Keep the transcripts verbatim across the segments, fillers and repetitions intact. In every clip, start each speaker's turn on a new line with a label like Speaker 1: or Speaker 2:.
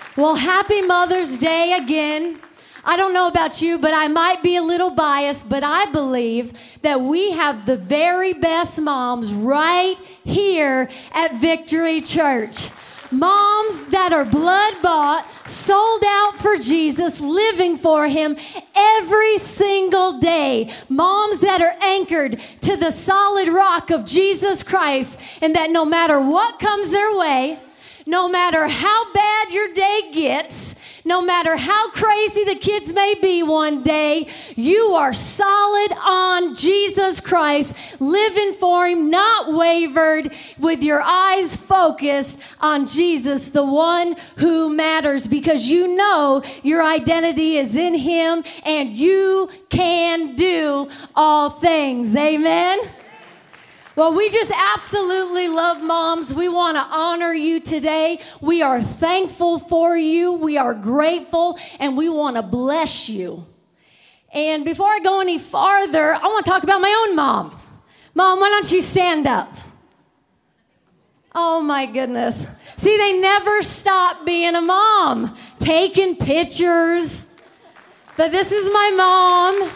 Speaker 1: Well, happy Mother's Day again. I don't know about you, but I might be a little biased, but I believe that we have the very best moms right here at Victory Church. Moms that are blood-bought, sold out for Jesus, living for Him every single day. Moms that are anchored to the solid rock of Jesus Christ, and that no matter what comes their way, no matter how bad your day gets, no matter how crazy the kids may be one day, you are solid on Jesus Christ, living for Him, not wavered, with your eyes focused on Jesus, the one who matters, because you know your identity is in Him and you can do all things. Amen? Well, we just absolutely love moms. We want to honor you today. We are thankful for you. We are grateful, and we want to bless you. And before I go any farther, I want to talk about my own mom. Mom, why don't you stand up? Oh, my goodness. See, they never stop being a mom, taking pictures. But this is my mom.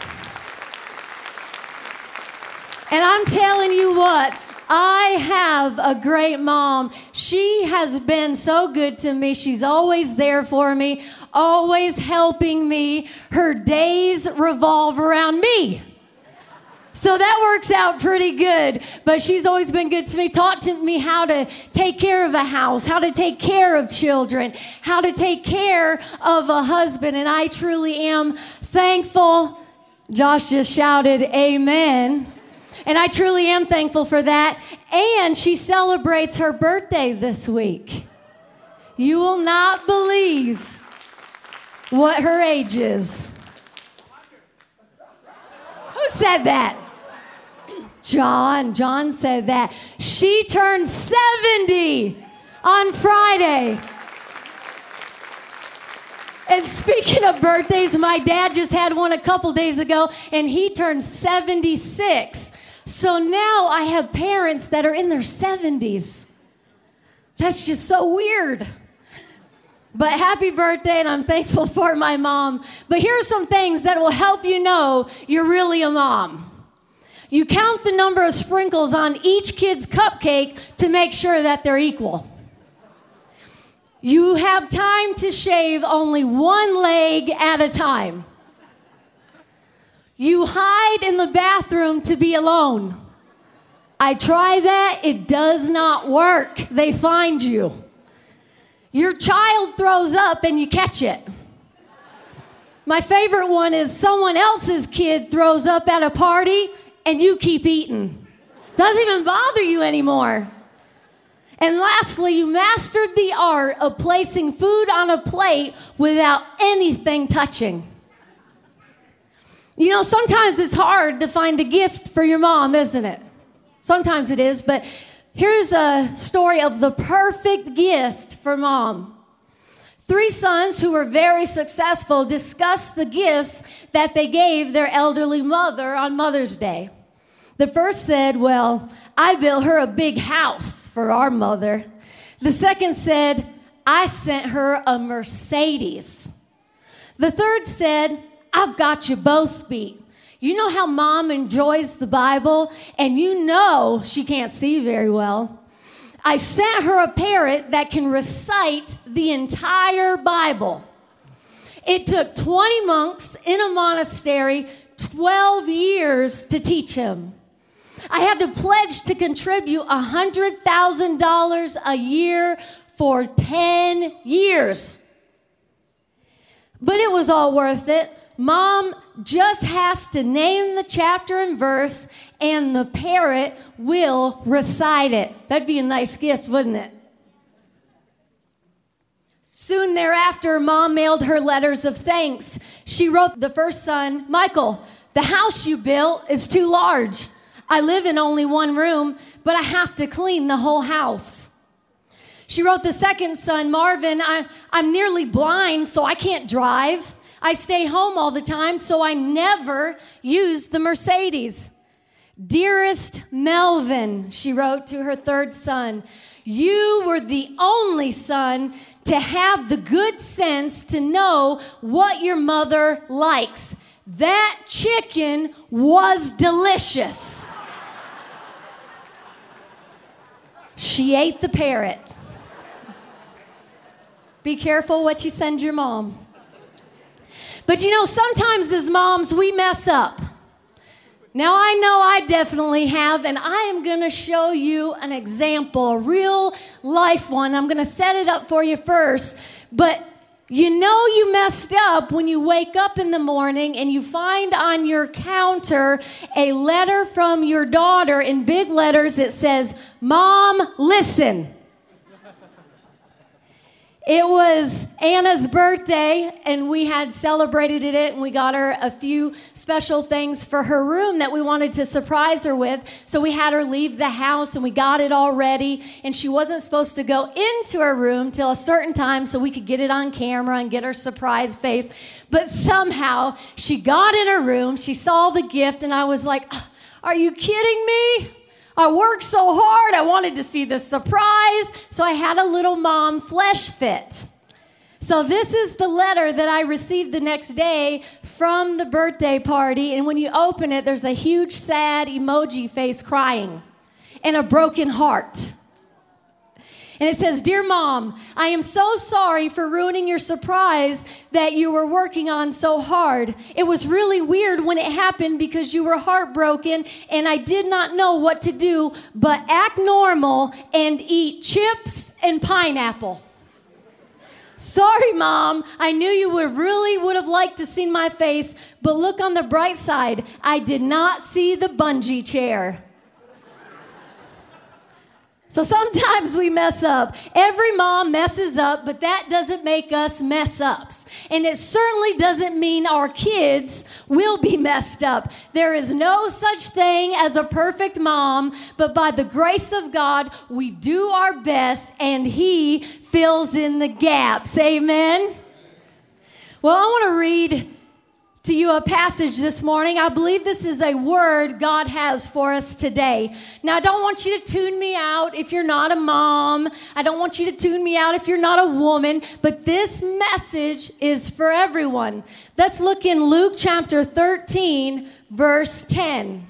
Speaker 1: And I'm telling you what, I have a great mom. She has been so good to me. She's always there for me, always helping me. Her days revolve around me. So that works out pretty good. But she's always been good to me, taught to me how to take care of a house, how to take care of children, how to take care of a husband. And I truly am thankful. Josh just shouted, amen. And I truly am thankful for that. And she celebrates her birthday this week. You will not believe what her age is. Who said that? John. John said that. She turned seventy on Friday. And speaking of birthdays, my dad just had one a couple days ago, and he turned seventy-six. So now I have parents that are in their seventies. That's just so weird. But happy birthday, and I'm thankful for my mom. But here are some things that will help you know you're really a mom. You count the number of sprinkles on each kid's cupcake to make sure that they're equal. You have time to shave only one leg at a time. You hide in the bathroom to be alone. I try that. It does not work. They find you. Your child throws up and you catch it. My favorite one is someone else's kid throws up at a party and you keep eating. Doesn't even bother you anymore. And lastly, you mastered the art of placing food on a plate without anything touching. You know, sometimes it's hard to find a gift for your mom, isn't it? Sometimes it is, but here's a story of the perfect gift for mom. Three sons who were very successful discussed the gifts that they gave their elderly mother on Mother's Day. The first said, well, I built her a big house for our mother. The second said, I sent her a Mercedes. The third said, I've got you both beat. You know how mom enjoys the Bible, and you know she can't see very well. I sent her a parrot that can recite the entire Bible. It took twenty monks in a monastery, twelve years to teach him. I had to pledge to contribute one hundred thousand dollars a year for ten years. But it was all worth it. Mom just has to name the chapter and verse, and the parrot will recite it. That'd be a nice gift, wouldn't it? Soon thereafter, Mom mailed her letters of thanks. She wrote the first son, Michael, the house you built is too large. I live in only one room, but I have to clean the whole house. She wrote the second son, Marvin, I, I'm nearly blind, so I can't drive. I stay home all the time, so I never use the Mercedes. Dearest Melvin, she wrote to her third son, you were the only son to have the good sense to know what your mother likes. That chicken was delicious. She ate the parrot. Be careful what you send your mom. But you know, sometimes as moms, we mess up. Now, I know I definitely have, and I am going to show you an example, a real life one. I'm going to set it up for you first. But you know you messed up when you wake up in the morning and you find on your counter a letter from your daughter in big letters that says, "Mom, listen." It was Anna's birthday, and we had celebrated it, and we got her a few special things for her room that we wanted to surprise her with. So we had her leave the house, and we got it all ready, and she wasn't supposed to go into her room till a certain time so we could get it on camera and get her surprise face. But somehow, she got in her room, she saw the gift, and I was like, "Are you kidding me? I worked so hard. I wanted to see the surprise." So I had a little mom flesh fit. So this is the letter that I received the next day from the birthday party. And when you open it, there's a huge sad emoji face crying and a broken heart. And it says, "Dear Mom, I am so sorry for ruining your surprise that you were working on so hard. It was really weird when it happened because you were heartbroken and I did not know what to do but act normal and eat chips and pineapple. Sorry, Mom. I knew you would really would have liked to see my face, but look on the bright side. I did not see the bungee chair." So sometimes we mess up. Every mom messes up, but that doesn't make us mess ups. And it certainly doesn't mean our kids will be messed up. There is no such thing as a perfect mom, but by the grace of God, we do our best and He fills in the gaps. Amen? Well, I want to read to you a passage this morning. I believe this is a word God has for us today. Now, I don't want you to tune me out if you're not a mom. I don't want you to tune me out if you're not a woman, but this message is for everyone. Let's look in Luke chapter thirteen, verse ten.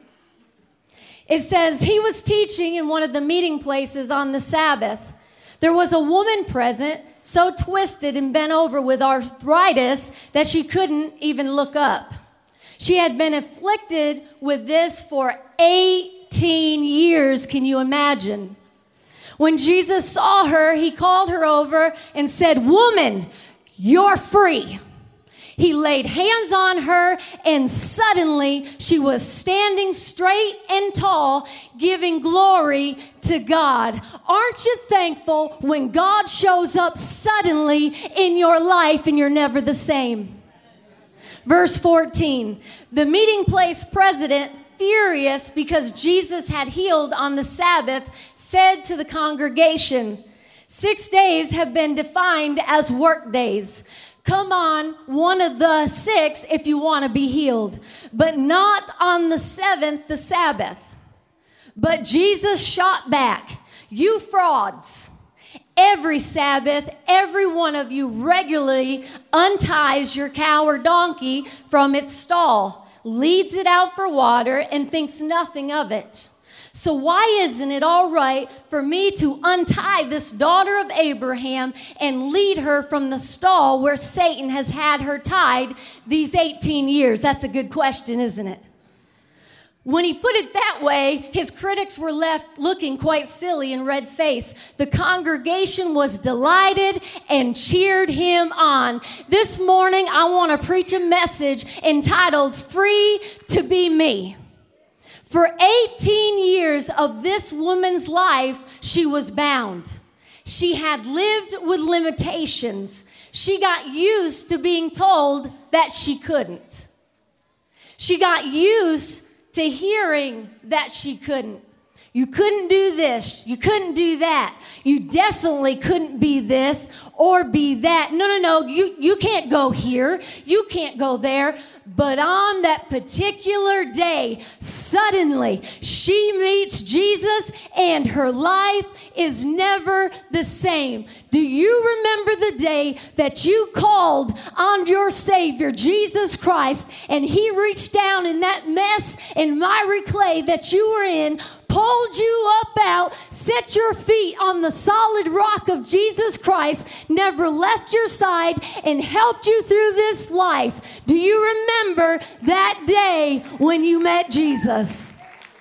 Speaker 1: It says, "He was teaching in one of the meeting places on the Sabbath. There was a woman present, so twisted and bent over with arthritis that she couldn't even look up. She had been afflicted with this for eighteen years. Can you imagine? When Jesus saw her, He called her over and said, 'Woman, you're free.' He laid hands on her, and suddenly she was standing straight and tall, giving glory to God." Aren't you thankful when God shows up suddenly in your life and you're never the same? Verse fourteen, the meeting place president, furious because Jesus had healed on the Sabbath, said to the congregation, "Six days have been defined as work days. Come on one of the six if you want to be healed, but not on the seventh, the Sabbath." But Jesus shot back, "You frauds. Every Sabbath, every one of you regularly unties your cow or donkey from its stall, leads it out for water, and thinks nothing of it. So why isn't it all right for me to untie this daughter of Abraham and lead her from the stall where Satan has had her tied these eighteen years? That's a good question, isn't it? When he put it that way, his critics were left looking quite silly and red-faced. The congregation was delighted and cheered him on. This morning, I want to preach a message entitled, "Free to Be Me." For eighteen years of this woman's life, she was bound. She had lived with limitations. She got used to being told that she couldn't. She got used to hearing that she couldn't. You couldn't do this. You couldn't do that. You definitely couldn't be this or be that. No, no, no. You, you can't go here. You can't go there. But on that particular day, suddenly she meets Jesus and her life is never the same. Do you remember the day that you called on your Savior, Jesus Christ, and he reached down in that mess and miry clay that you were in, pulled you up out, set your feet on the solid rock of Jesus Christ, never left your side, and helped you through this life? Do you remember that day when you met Jesus?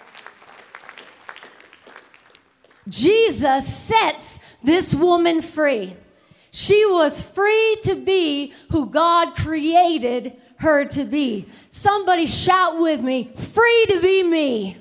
Speaker 1: Jesus sets this woman free. She was free to be who God created her to be. Somebody shout with me, free to be me.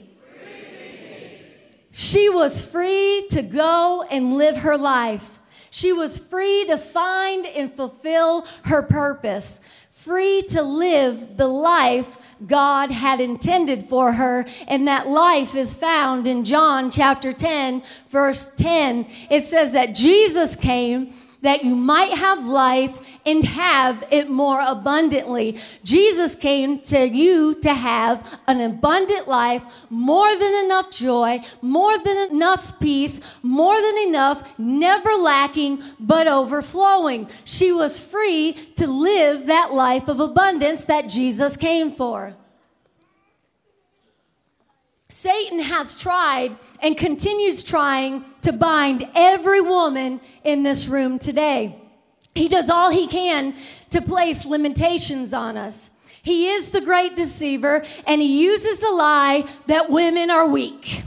Speaker 1: She was free to go and live her life. She was free to find and fulfill her purpose. Free to live the life God had intended for her. And that life is found in John chapter ten, verse ten. It says that Jesus came that you might have life and have it more abundantly. Jesus came to you to have an abundant life, more than enough joy, more than enough peace, more than enough, never lacking, but overflowing. She was free to live that life of abundance that Jesus came for. Satan has tried and continues trying to bind every woman in this room today. He does all he can to place limitations on us. He is the great deceiver, and he uses the lie that women are weak.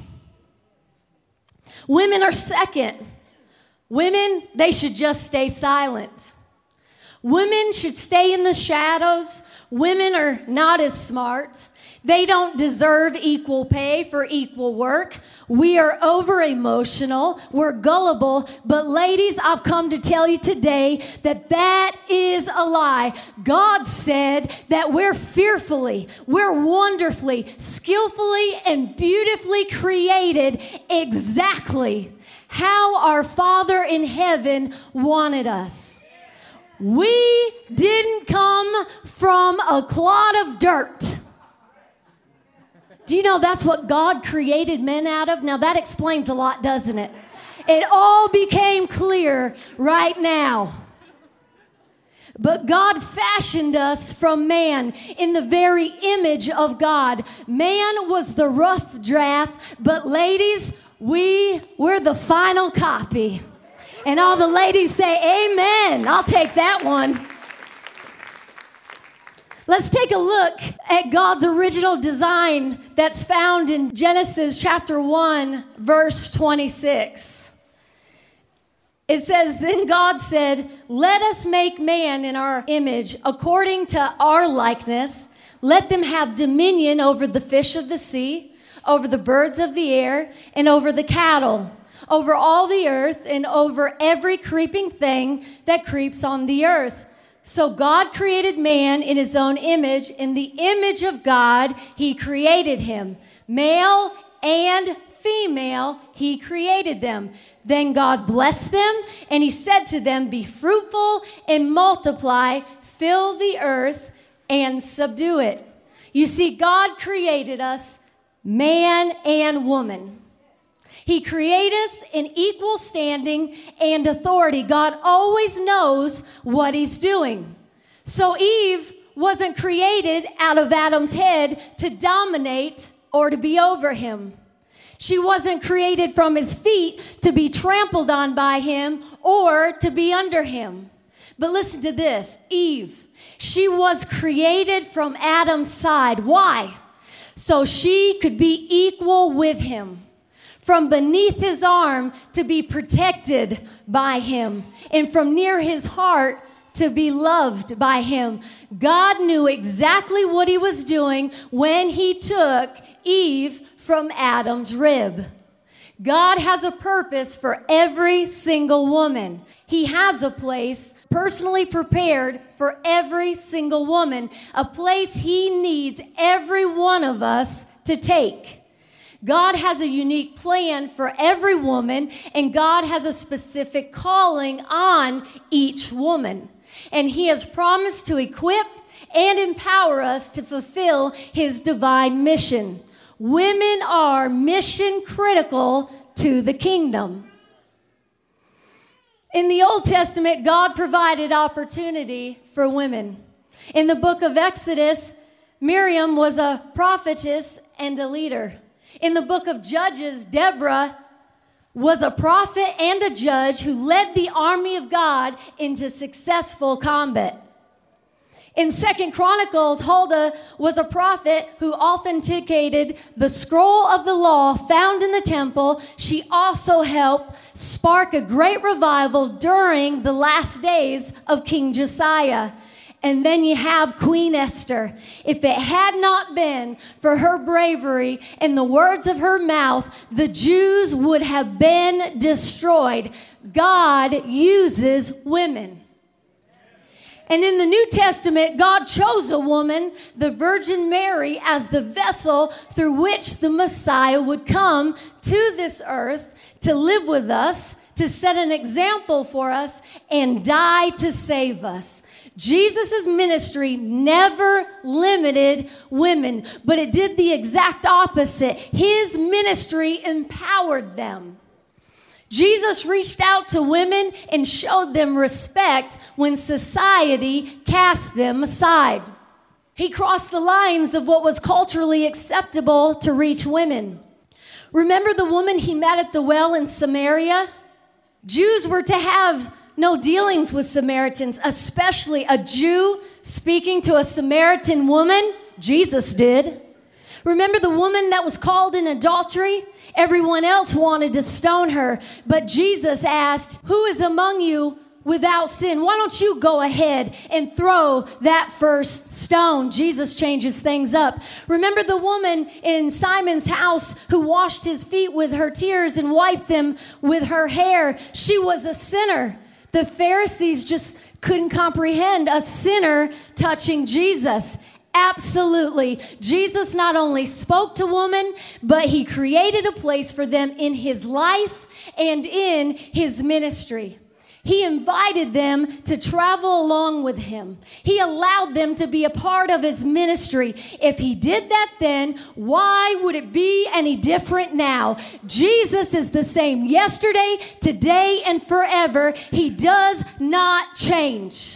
Speaker 1: Women are second. Women, they should just stay silent. Women should stay in the shadows. Women are not as smart. They don't deserve equal pay for equal work. We are over emotional. We're gullible. But ladies, I've come to tell you today that that is a lie. God said that we're fearfully, we're wonderfully, skillfully, and beautifully created exactly how our Father in heaven wanted us. We didn't come from a clod of dirt. Do you know that's what God created men out of? Now that explains a lot, doesn't it? It all became clear right now. But God fashioned us from man in the very image of God. Man was the rough draft, but ladies, we, we're the final copy. And all the ladies say, amen. I'll take that one. Let's take a look at God's original design that's found in Genesis chapter one, verse twenty-six. It says, then God said, let us make man in our image according to our likeness. Let them have dominion over the fish of the sea, over the birds of the air, and over the cattle, over all the earth, and over every creeping thing that creeps on the earth. So God created man in his own image. In the image of God, he created him. Male and female, he created them. Then God blessed them, and he said to them, be fruitful and multiply, fill the earth and subdue it. You see, God created us man and woman. He created us in equal standing and authority. God always knows what he's doing. So Eve wasn't created out of Adam's head to dominate or to be over him. She wasn't created from his feet to be trampled on by him or to be under him. But listen to this, Eve, she was created from Adam's side. Why? So she could be equal with him. From beneath his arm to be protected by him, and from near his heart to be loved by him. God knew exactly what he was doing when he took Eve from Adam's rib. God has a purpose for every single woman. He has a place personally prepared for every single woman, a place he needs every one of us to take. God has a unique plan for every woman, and God has a specific calling on each woman. And he has promised to equip and empower us to fulfill his divine mission. Women are mission critical to the kingdom. In the Old Testament, God provided opportunity for women. In the book of Exodus, Miriam was a prophetess and a leader. In the book of Judges, Deborah was a prophet and a judge who led the army of God into successful combat. In Second Chronicles, Huldah was a prophet who authenticated the scroll of the law found in the temple. She also helped spark a great revival during the last days of King Josiah. And then you have Queen Esther. If it had not been for her bravery and the words of her mouth, the Jews would have been destroyed. God uses women. And in the New Testament, God chose a woman, the Virgin Mary, as the vessel through which the Messiah would come to this earth to live with us, to set an example for us, and die to save us. Jesus' ministry never limited women, but it did the exact opposite. His ministry empowered them. Jesus reached out to women and showed them respect when society cast them aside. He crossed the lines of what was culturally acceptable to reach women. Remember the woman he met at the well in Samaria? Jews were to have no dealings with Samaritans, especially a Jew speaking to a Samaritan woman. Jesus did. Remember the woman that was called in adultery? Everyone else wanted to stone her, but Jesus asked, "Who is among you without sin? Why don't you go ahead and throw that first stone?" Jesus changes things up. Remember the woman in Simon's house who washed his feet with her tears and wiped them with her hair? She was a sinner. The Pharisees just couldn't comprehend a sinner touching Jesus. Absolutely. Jesus not only spoke to women, but he created a place for them in his life and in his ministry. He invited them to travel along with him. He allowed them to be a part of his ministry. If he did that then, why would it be any different now? Jesus is the same yesterday, today, and forever. He does not change.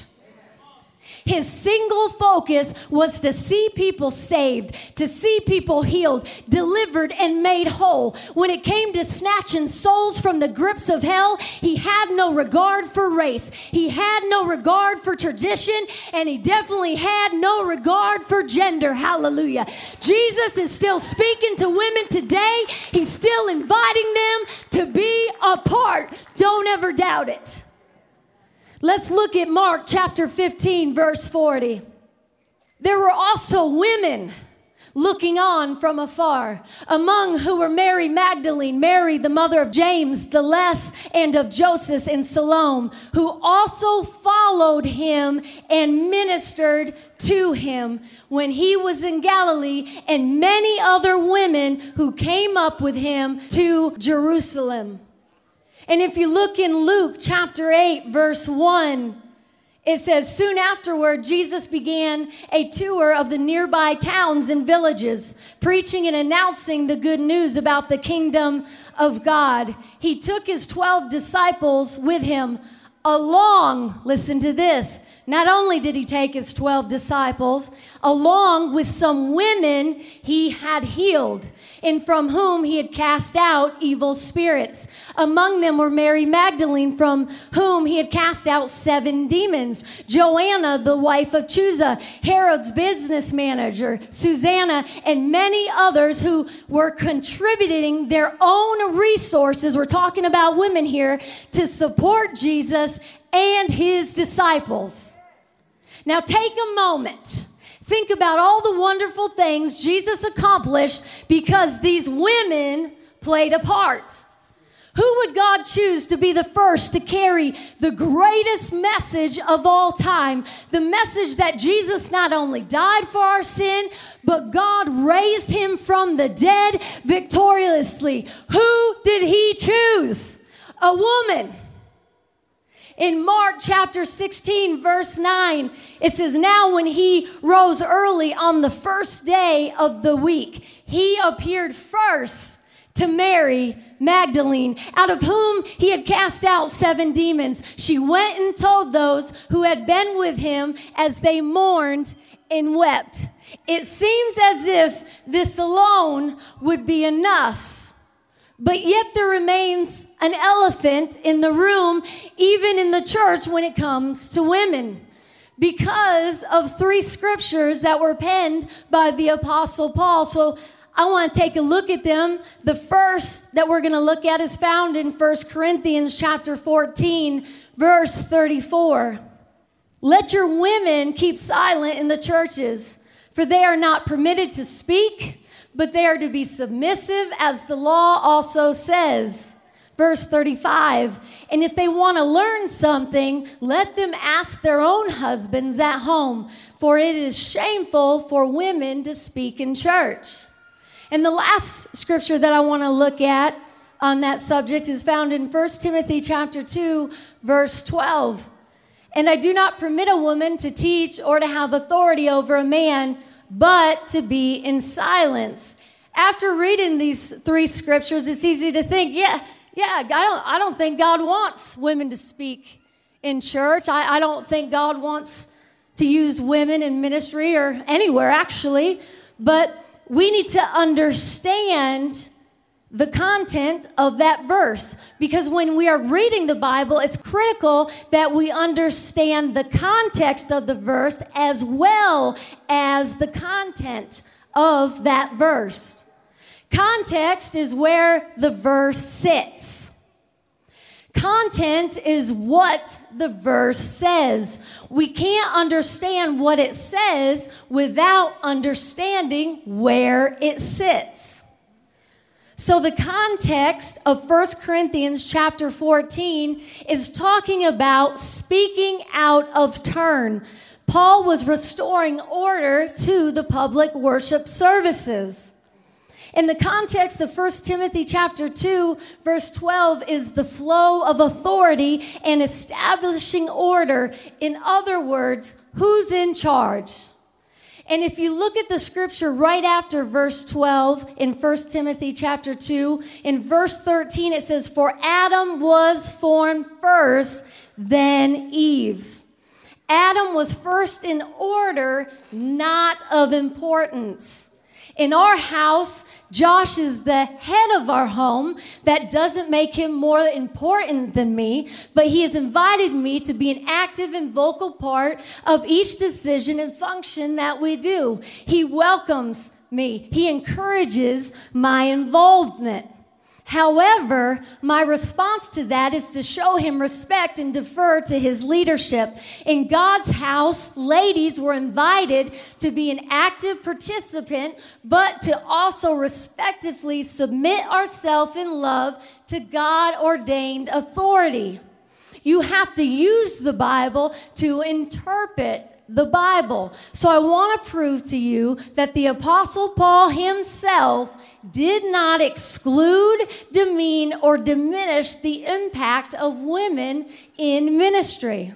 Speaker 1: His single focus was to see people saved, to see people healed, delivered, and made whole. When it came to snatching souls from the grips of hell, he had no regard for race. He had no regard for tradition, and he definitely had no regard for gender. Hallelujah. Jesus is still speaking to women today. He's still inviting them to be a part. Don't ever doubt it. Let's look at Mark chapter fifteen, verse forty. There were also women looking on from afar, among who were Mary Magdalene, Mary, the mother of James, the Less, and of Joseph and Salome, who also followed him and ministered to him when he was in Galilee, and many other women who came up with him to Jerusalem. And if you look in Luke chapter eight, verse one, it says, soon afterward, Jesus began a tour of the nearby towns and villages, preaching and announcing the good news about the kingdom of God. He took his twelve disciples with him along, listen to this, not only did he take his twelve disciples, along with some women he had healed, and from whom he had cast out evil spirits. Among them were Mary Magdalene, from whom he had cast out seven demons, Joanna, the wife of Chuza, Herod's business manager, Susanna, and many others who were contributing their own resources. We're talking about women here, to support Jesus and his disciples. Now take a moment. Think about all the wonderful things Jesus accomplished because these women played a part. Who would God choose to be the first to carry the greatest message of all time? The message that Jesus not only died for our sin, but God raised him from the dead victoriously. Who did he choose? A woman. In Mark chapter sixteen, verse nine, it says, now when he rose early on the first day of the week, he appeared first to Mary Magdalene, out of whom he had cast out seven demons. She went and told those who had been with him as they mourned and wept. It seems as if this alone would be enough, but yet there remains an elephant in the room, even in the church, when it comes to women, because of three scriptures that were penned by the Apostle Paul. So I want to take a look at them. The first that we're going to look at is found in First Corinthians chapter fourteen, verse thirty-four. Let your women keep silent in the churches, for they are not permitted to speak, but they are to be submissive, as the law also says. Verse thirty-five, and if they want to learn something, let them ask their own husbands at home, for it is shameful for women to speak in church. And the last scripture that I want to look at on that subject is found in First Timothy chapter two, verse twelve. And I do not permit a woman to teach or to have authority over a man, but to be in silence. After reading these three scriptures, it's easy to think, yeah, yeah, I don't, I don't think God wants women to speak in church. I, I don't think God wants to use women in ministry or anywhere, actually. But we need to understand the content of that verse, because when we are reading the Bible, it's critical that we understand the context of the verse as well as the content of that verse. Context is where the verse sits. Content is what the verse says. We can't understand what it says without understanding where it sits. So the context of First Corinthians chapter fourteen is talking about speaking out of turn. Paul was restoring order to the public worship services. In the context of First Timothy chapter two, verse twelve is the flow of authority and establishing order. In other words, who's in charge? And if you look at the scripture right after verse twelve in First Timothy chapter two, in verse thirteen it says, for Adam was formed first, then Eve. Adam was first in order, not of importance. In our house, Josh is the head of our home. That doesn't make him more important than me, but he has invited me to be an active and vocal part of each decision and function that we do. He welcomes me. He encourages my involvement. However, my response to that is to show him respect and defer to his leadership. In God's house, ladies were invited to be an active participant, but to also respectfully submit ourselves in love to God-ordained authority. You have to use the Bible to interpret the Bible. So I want to prove to you that the Apostle Paul himself did not exclude, demean, or diminish the impact of women in ministry.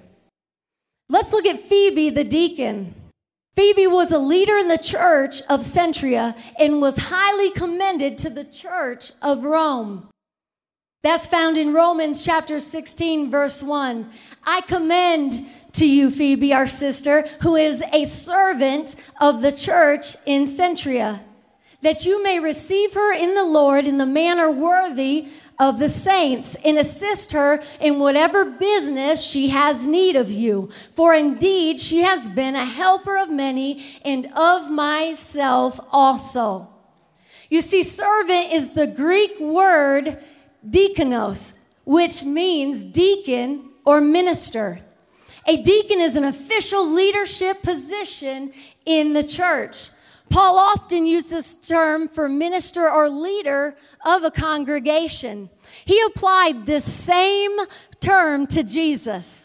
Speaker 1: Let's look at Phoebe the deacon. Phoebe was a leader in the church of Centria and was highly commended to the church of Rome. That's found in Romans chapter sixteen, verse one. I commend to you, Phoebe, our sister, who is a servant of the church in Centria, that you may receive her in the Lord in the manner worthy of the saints, and assist her in whatever business she has need of you. For indeed she has been a helper of many, and of myself also. You see, servant is the Greek word diakonos, which means deacon or minister. A deacon is an official leadership position in the church. Paul often used this term for minister or leader of a congregation. He applied this same term to Jesus,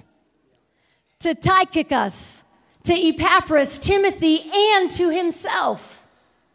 Speaker 1: to Tychicus, to Epaphras, Timothy, and to himself.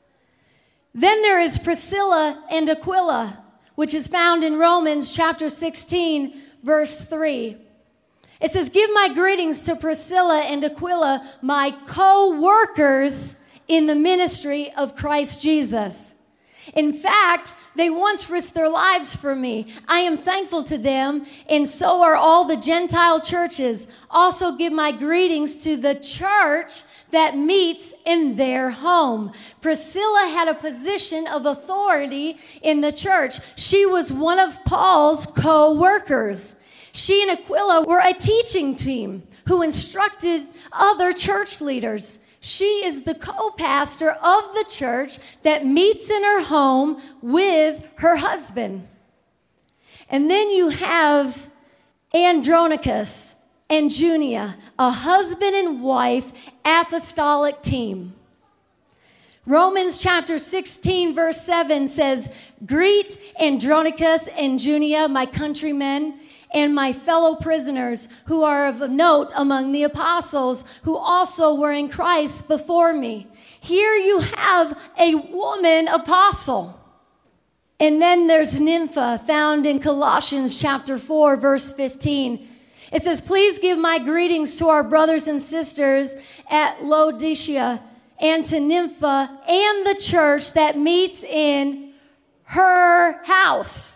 Speaker 1: Then there is Priscilla and Aquila, which is found in Romans chapter sixteen, verse three. It says, give my greetings to Priscilla and Aquila, my co-workers in the ministry of Christ Jesus. In fact, they once risked their lives for me. I am thankful to them, and so are all the Gentile churches. Also give my greetings to the church that meets in their home. Priscilla had a position of authority in the church. She was one of Paul's co-workers. She and Aquila were a teaching team who instructed other church leaders. She is the co-pastor of the church that meets in her home with her husband. And then you have Andronicus and Junia, a husband and wife apostolic team. Romans chapter sixteen verse seven says, greet Andronicus and Junia, my countrymen, and my fellow prisoners who are of note among the apostles who also were in Christ before me. Here you have a woman apostle. And then there's Nympha, found in Colossians chapter four, verse fifteen. It says, please give my greetings to our brothers and sisters at Laodicea and to Nympha and the church that meets in her house.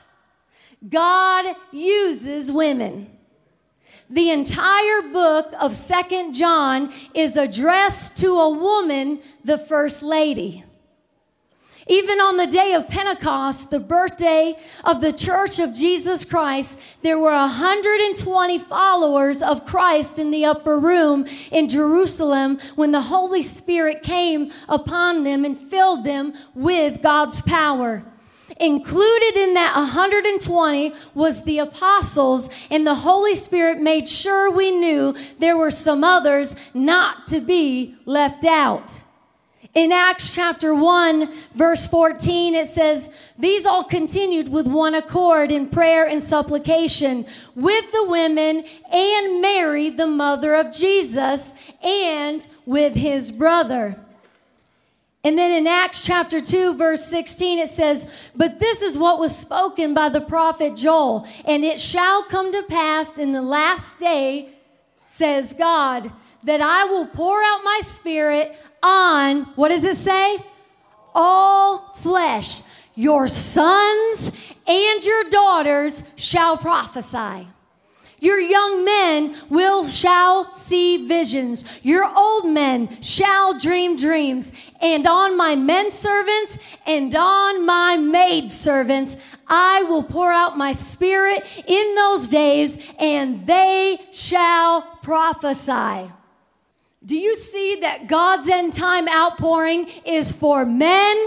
Speaker 1: God uses women. The entire book of Second John is addressed to a woman, the first lady. Even on the day of Pentecost, the birthday of the Church of Jesus Christ, there were one hundred twenty followers of Christ in the upper room in Jerusalem when the Holy Spirit came upon them and filled them with God's power. Included in that one hundred twenty was the apostles, and the Holy Spirit made sure we knew there were some others not to be left out. In Acts chapter one, verse fourteen, it says, these all continued with one accord in prayer and supplication with the women and Mary, the mother of Jesus, and with his brother. And then in Acts chapter two, verse sixteen, it says, but this is what was spoken by the prophet Joel, and it shall come to pass in the last day, says God, that I will pour out my spirit on, what does it say? All flesh. Your sons and your daughters shall prophesy. Your young men will shall see visions. Your old men shall dream dreams. And on my men servants and on my maid servants, I will pour out my spirit in those days, and they shall prophesy. Do you see that God's end time outpouring is for men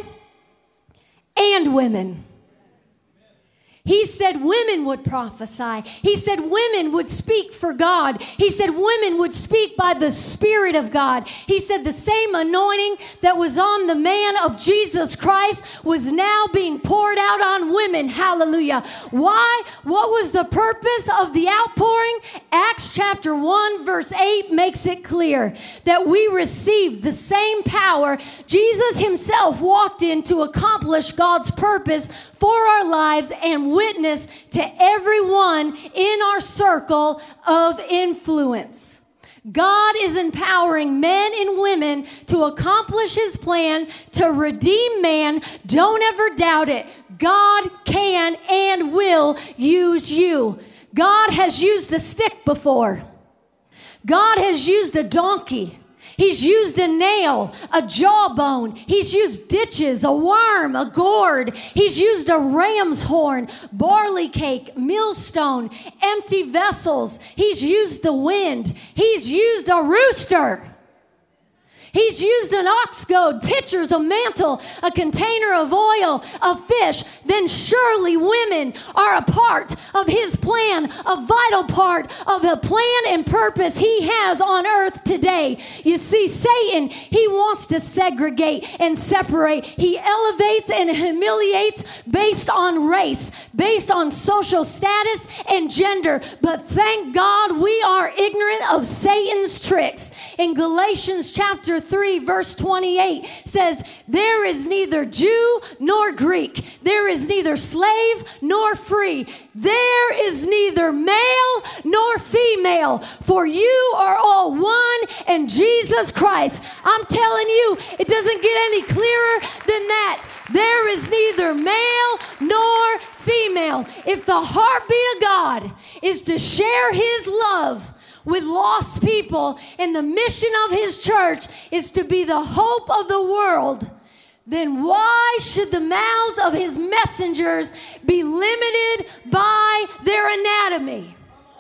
Speaker 1: and women? He said women would prophesy. He said women would speak for God. He said women would speak by the Spirit of God. He said the same anointing that was on the man of Jesus Christ was now being poured out on women. Hallelujah. Why? What was the purpose of the outpouring? Acts chapter one verse eight makes it clear that we received the same power Jesus himself walked in to accomplish God's purpose for our lives and witness to everyone in our circle of influence. God is empowering men and women to accomplish his plan to redeem man. Don't ever doubt it. God can and will use you. God has used a stick before. God has used a donkey. He's used a nail, a jawbone. He's used ditches, a worm, a gourd. He's used a ram's horn, barley cake, millstone, empty vessels. He's used the wind. He's used a rooster. He's used an ox goad, pitchers, a mantle, a container of oil, a fish. Then surely women are a part of his plan, a vital part of the plan and purpose he has on earth today. You see, Satan, he wants to segregate and separate. He elevates and humiliates based on race, based on social status and gender. But thank God we are ignorant of Satan's tricks. In Galatians chapter three, verse twenty-eight says, there is neither Jew nor Greek. There is neither slave nor free. There is neither male nor female, for you are all one in Jesus Christ. I'm telling you, it doesn't get any clearer than that. There is neither male nor female. If the heartbeat of God is to share his love with lost people, and the mission of his church is to be the hope of the world, then why should the mouths of his messengers be limited by their anatomy?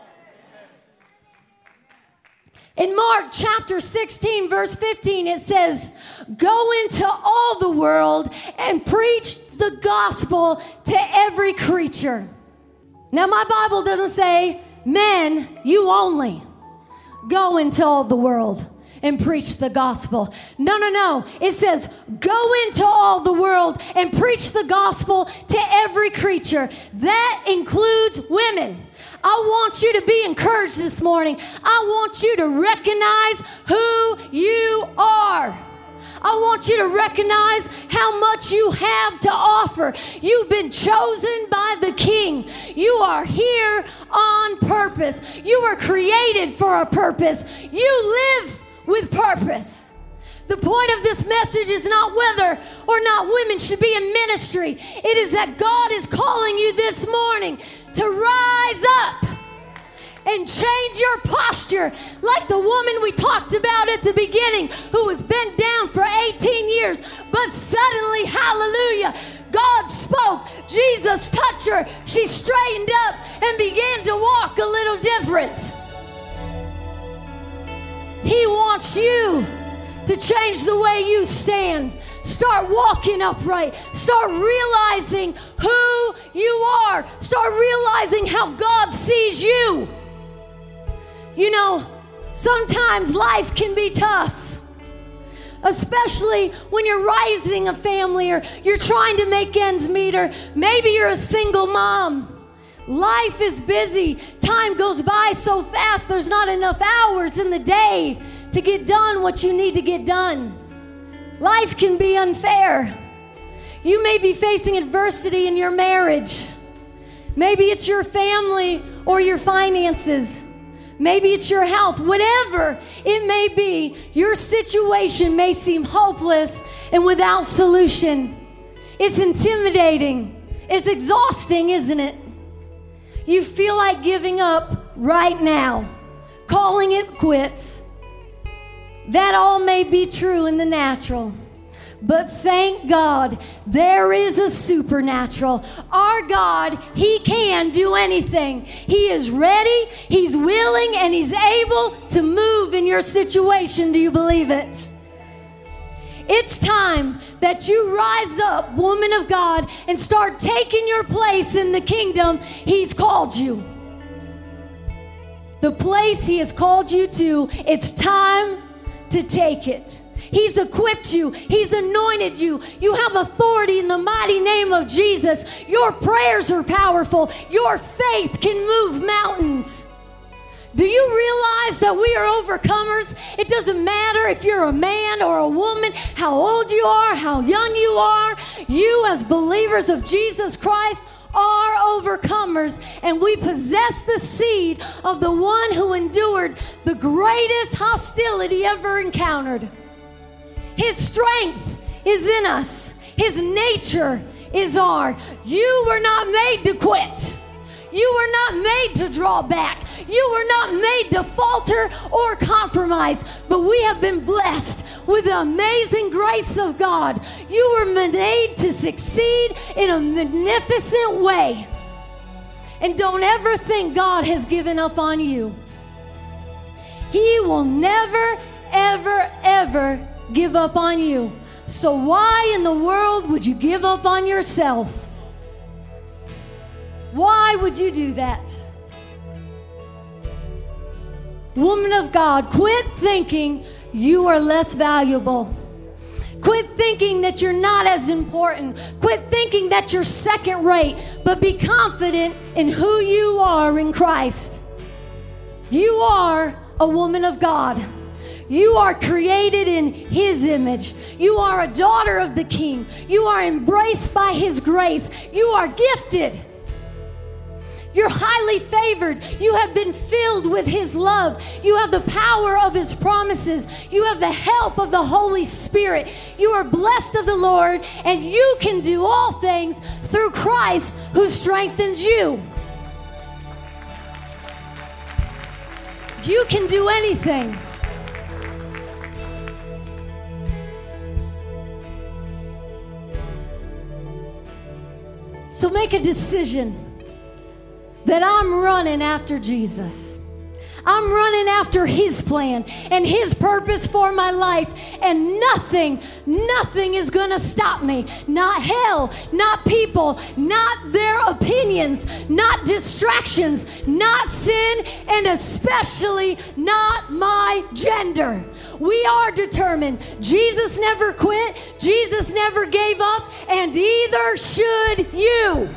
Speaker 1: In Mark chapter sixteen, verse fifteen, it says, go into all the world and preach the gospel to every creature. Now, my Bible doesn't say, men, you only go into all the world and preach the gospel. No, no, no. It says, go into all the world and preach the gospel to every creature. That includes women. I want you to be encouraged this morning. I want you to recognize who you are. I want you to recognize how much you have to offer. You've been chosen by the King. You are here on purpose. You were created for a purpose. You live with purpose. The point of this message is not whether or not women should be in ministry. It is that God is calling you this morning to rise up and change your posture, like the woman we talked about at the beginning who was bent down for eighteen years, but suddenly, hallelujah, God spoke, Jesus touched her, she straightened up and began to walk a little different. He wants you to change the way you stand. Start walking upright. Start realizing who you are. Start realizing how God sees you. You know, sometimes life can be tough, especially when you're raising a family or you're trying to make ends meet, or maybe you're a single mom. Life is busy. Time goes by so fast, there's not enough hours in the day to get done what you need to get done. Life can be unfair. You may be facing adversity in your marriage. Maybe it's your family or your finances. Maybe it's your health. Whatever it may be, your situation may seem hopeless and without solution. It's intimidating. It's exhausting, isn't it? You feel like giving up right now, calling it quits. That all may be true in the natural. But thank God, there is a supernatural. Our God, He can do anything. He is ready, He's willing, and He's able to move in your situation. Do you believe it? It's time that you rise up, woman of God, and start taking your place in the kingdom He's called you. The place He has called you to, it's time to take it. He's equipped you. He's anointed you. You have authority in the mighty name of Jesus. Your prayers are powerful. Your faith can move mountains. Do you realize that we are overcomers? It doesn't matter if you're a man or a woman, how old you are, how young you are. You, as believers of Jesus Christ, are overcomers, and we possess the seed of the one who endured the greatest hostility ever encountered. His strength is in us. His nature is ours. You were not made to quit. You were not made to draw back. You were not made to falter or compromise. But we have been blessed with the amazing grace of God. You were made to succeed in a magnificent way. And don't ever think God has given up on you. He will never, ever, ever give up on you. So why in the world would you give up on yourself? Why would you do that? Woman of God, quit thinking you are less valuable. Quit thinking that you're not as important. Quit thinking that you're second rate, but be confident in who you are in Christ. You are a woman of God. You are created in His image. You are a daughter of the King. You are embraced by His grace. You are gifted. You're highly favored. You have been filled with His love. You have the power of His promises. You have the help of the Holy Spirit. You are blessed of the Lord, and you can do all things through Christ who strengthens you. You can do anything. So make a decision that I'm running after Jesus. I'm running after His plan and His purpose for my life, and nothing, nothing is gonna stop me. Not hell, not people, not their opinions, not distractions, not sin, and especially not my gender. We are determined. Jesus never quit, Jesus never gave up, and either should you.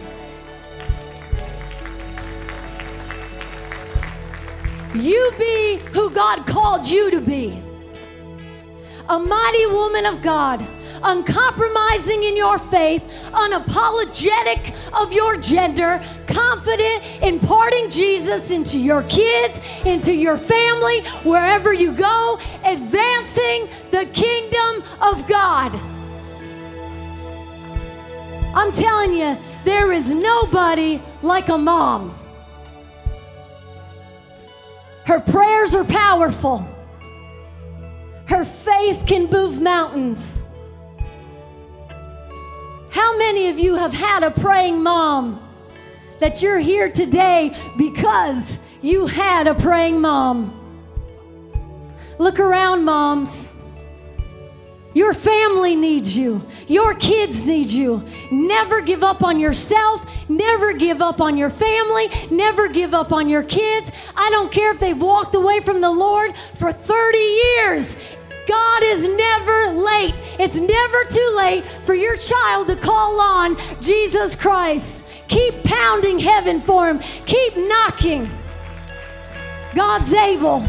Speaker 1: You be who God called you to be. A mighty woman of God, uncompromising in your faith, unapologetic of your gender, confident in imparting Jesus into your kids, into your family, wherever you go, advancing the kingdom of God. I'm telling you, there is nobody like a mom. Her prayers are powerful. Her faith can move mountains. How many of you have had a praying mom that you're here today because you had a praying mom? Look around, moms. Your family needs you. Your kids need you. Never give up on yourself. Never give up on your family. Never give up on your kids. I don't care if they've walked away from the Lord for thirty years. God is never late. It's never too late for your child to call on Jesus Christ. Keep pounding heaven for Him. Keep knocking. God's able.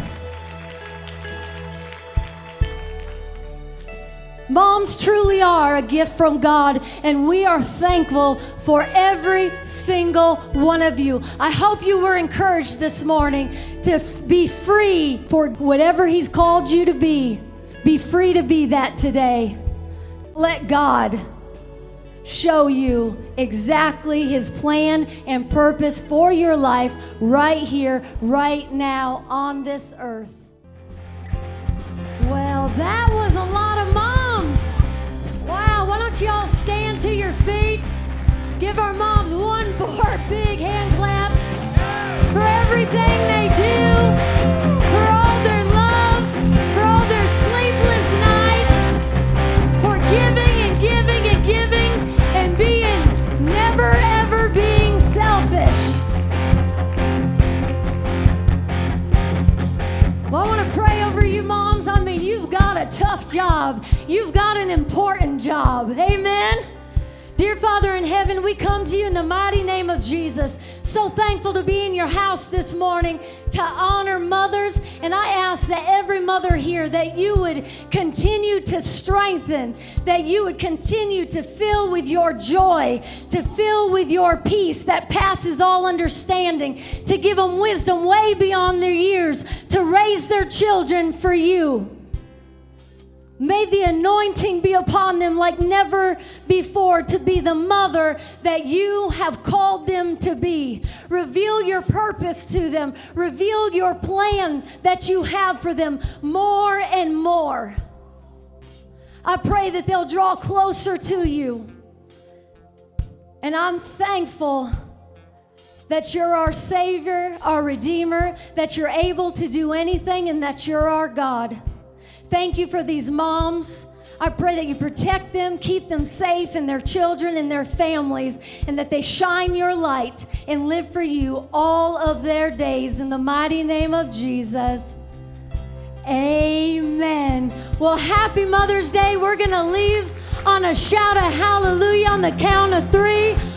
Speaker 1: Moms truly are a gift from God, and we are thankful for every single one of you. I hope you were encouraged this morning to f- be free for whatever He's called you to be. Be free to be that today. Let God show you exactly His plan and purpose for your life right here, right now on this earth. Well, that was a lot of moms. Wow, why don't you all stand to your feet? Give our moms one more big hand clap for everything they do, for all their love, for all their sleepless nights, for giving and giving and giving and being, never ever being selfish. Well, I want to pray over you moms. I mean, you've got a tough job. You've got an important job. Amen? Dear Father in heaven, we come to you in the mighty name of Jesus. So thankful to be in your house this morning to honor mothers. And I ask that every mother here, that you would continue to strengthen, that you would continue to fill with your joy, to fill with your peace that passes all understanding, to give them wisdom way beyond their years, to raise their children for you. May the anointing be upon them like never before to be the mother that you have called them to be. Reveal your purpose to them. Reveal your plan that you have for them more and more. I pray that they'll draw closer to you. And I'm thankful that you're our Savior, our Redeemer, that you're able to do anything, and that you're our God. Thank you for these moms. I pray that you protect them, keep them safe and their children and their families, and that they shine your light and live for you all of their days. In the mighty name of Jesus, amen. Well, happy Mother's Day. We're going to leave on a shout of hallelujah on the count of three.